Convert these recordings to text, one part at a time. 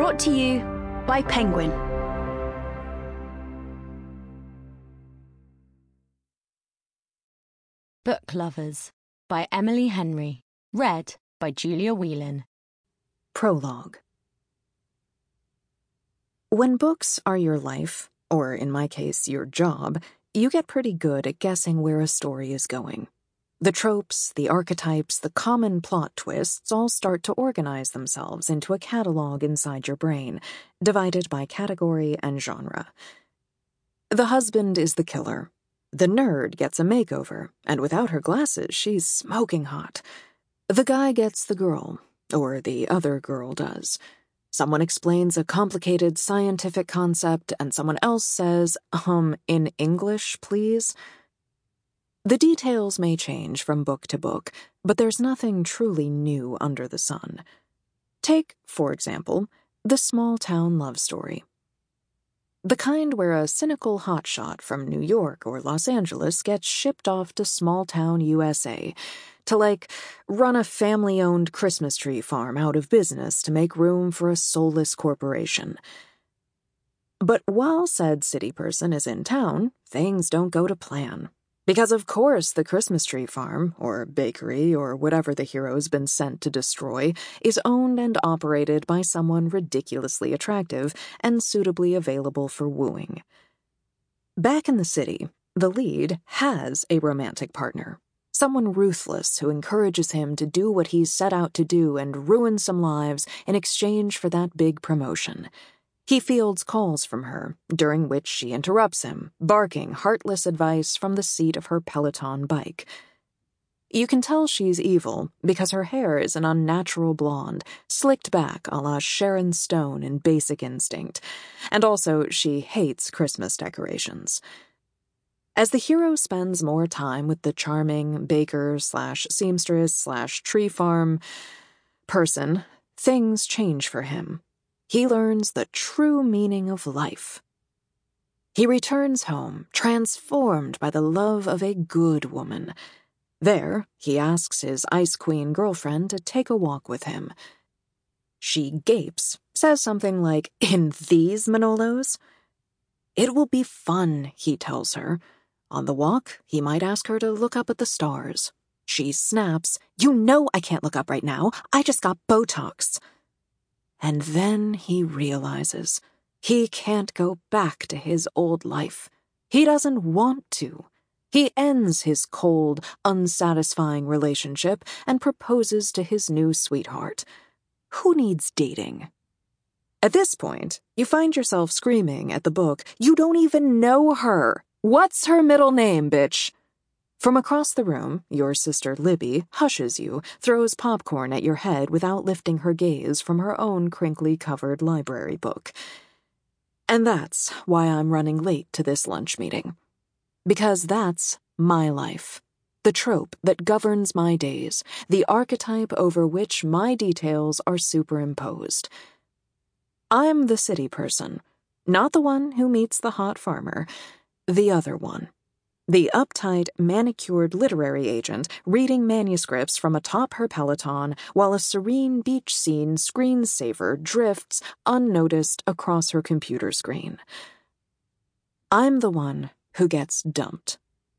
Brought to you by Penguin. Book Lovers by Emily Henry. Read by Julia Whelan. Prologue. When books are your life, or in my case, your job, you get pretty good at guessing where a story is going. The tropes, the archetypes, the common plot twists all start to organize themselves into a catalog inside your brain, divided by category and genre. The husband is the killer. The nerd gets a makeover, and without her glasses, she's smoking hot. The guy gets the girl, or the other girl does. Someone explains a complicated scientific concept, and someone else says, in English, please? The details may change from book to book, but there's nothing truly new under the sun. Take, for example, the small-town love story. The kind where a cynical hotshot from New York or Los Angeles gets shipped off to small-town USA to, run a family-owned Christmas tree farm out of business to make room for a soulless corporation. But while said city person is in town, things don't go to plan. Because of course the Christmas tree farm, or bakery, or whatever the hero's been sent to destroy, is owned and operated by someone ridiculously attractive and suitably available for wooing. Back in the city, the lead has a romantic partner. Someone ruthless who encourages him to do what he's set out to do and ruin some lives in exchange for that big promotion. He fields calls from her, during which she interrupts him, barking heartless advice from the seat of her Peloton bike. You can tell she's evil because her hair is an unnatural blonde, slicked back a la Sharon Stone in Basic Instinct, and also she hates Christmas decorations. As the hero spends more time with the charming baker/seamstress/tree farm person, things change for him. He learns the true meaning of life. He returns home, transformed by the love of a good woman. There, he asks his Ice Queen girlfriend to take a walk with him. She gapes, says something like, "In these Manolos?" It will be fun, he tells her. On the walk, he might ask her to look up at the stars. She snaps, "You know I can't look up right now. I just got Botox." And then he realizes he can't go back to his old life. He doesn't want to. He ends his cold, unsatisfying relationship and proposes to his new sweetheart. Who needs dating? At this point, you find yourself screaming at the book, "You don't even know her! What's her middle name, bitch?" From across the room, your sister Libby hushes you, throws popcorn at your head without lifting her gaze from her own crinkly-covered library book. And that's why I'm running late to this lunch meeting. Because that's my life. The trope that governs my days, the archetype over which my details are superimposed. I'm the city person, not the one who meets the hot farmer, the other one. The uptight, manicured literary agent reading manuscripts from atop her Peloton while a serene beach scene screensaver drifts unnoticed across her computer screen. I'm the one who gets dumped.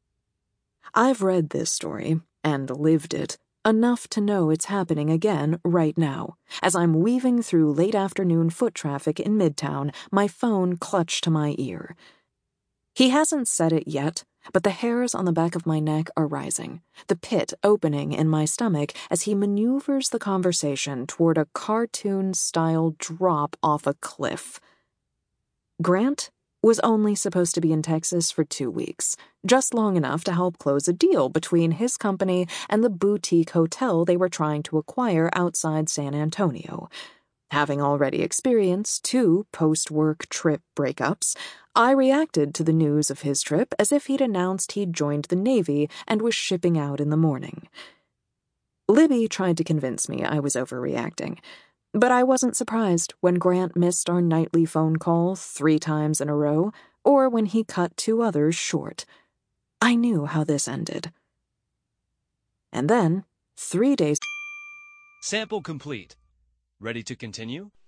I've read this story, and lived it, enough to know it's happening again right now, as I'm weaving through late afternoon foot traffic in Midtown, my phone clutched to my ear. He hasn't said it yet, but the hairs on the back of my neck are rising, the pit opening in my stomach as he maneuvers the conversation toward a cartoon-style drop off a cliff. Grant was only supposed to be in Texas for 2 weeks, just long enough to help close a deal between his company and the boutique hotel they were trying to acquire outside San Antonio. Having already experienced 2 post-work trip breakups, I reacted to the news of his trip as if he'd announced he'd joined the Navy and was shipping out in the morning. Libby tried to convince me I was overreacting, but I wasn't surprised when Grant missed our nightly phone call 3 times in a row, or when he cut 2 others short. I knew how this ended. And then, 3 days... Sample complete. Ready to continue?